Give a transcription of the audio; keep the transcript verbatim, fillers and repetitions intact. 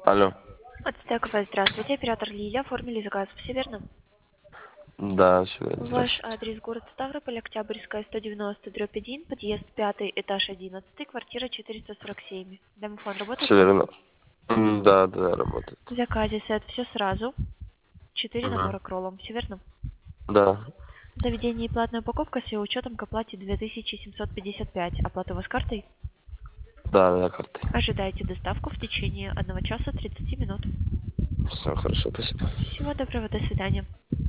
Алло. Отстекова, здравствуйте. Оператор Лиля. Оформили заказ. Все верно? Да, все верно. Ваш Здравствуйте. адрес город Ставрополь, Октябрьская, сто девяносто, дробь один, подъезд пятый, этаж одиннадцатый, квартира четыреста сорок семь. Домофон работает Все у вас? верно. М, Да, да, работает. В заказе сет все сразу. Четыре Мгм. набора к роллам. Все верно? Да. Заведение и платная упаковка с ее учетом к оплате две тысячи семьсот пятьдесят пять. Оплата у вас картой? Да, да, картой. Ожидайте доставку в течение одного часа тридцати минут. Все хорошо, спасибо. Всего доброго, до свидания.